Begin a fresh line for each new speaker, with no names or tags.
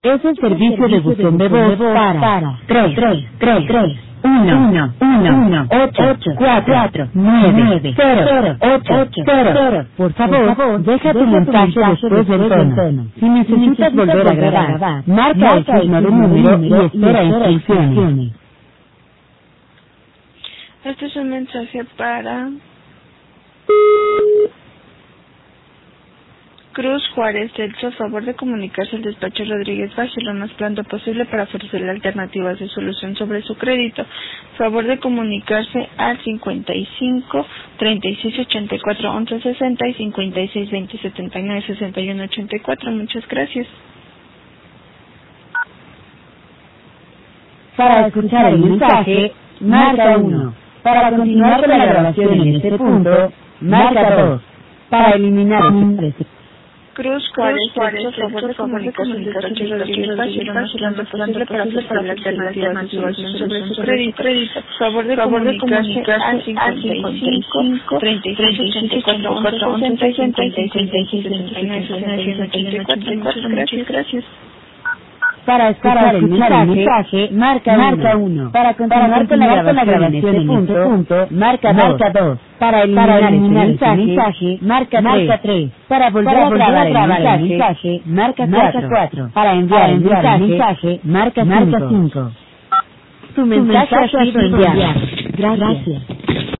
Es el servicio de buzón de voz para 3-3-3-1-1-8-4-9-0-8-0. Por favor, deja tu mensaje después del tono. Si necesitas volver a grabar, marca el signo de número y espera instrucciones.
Este es un mensaje para Cruz Juárez Celso. A favor de comunicarse al despacho Rodríguez Valle lo más pronto posible para ofrecerle alternativas de solución sobre su crédito. A favor de comunicarse al 55 36 84 11 60 y 56 20 79 61 84. Muchas gracias.
Para escuchar el mensaje, marca 1. Para continuar con la grabación en este punto, marca 2. Para eliminar el
Cruz Juárez Celso. A favor de comunicarse al despacho Rodríguez Valle lo más pronto posible para ofrecerle alternativas de solución sobre su crédito. A favor de comunicarse al 55 36 84 11 60 y 56 69 61 84. Muchas gracias.
Para escuchar el mensaje, marca 1. Para continuar con la grabación en este punto, marca 2. Para eliminar este mensaje, marca 3. Para volver a grabar el mensaje, marca 4. Para enviar el mensaje, marca 5. Tu mensaje ha sido enviado. Gracias.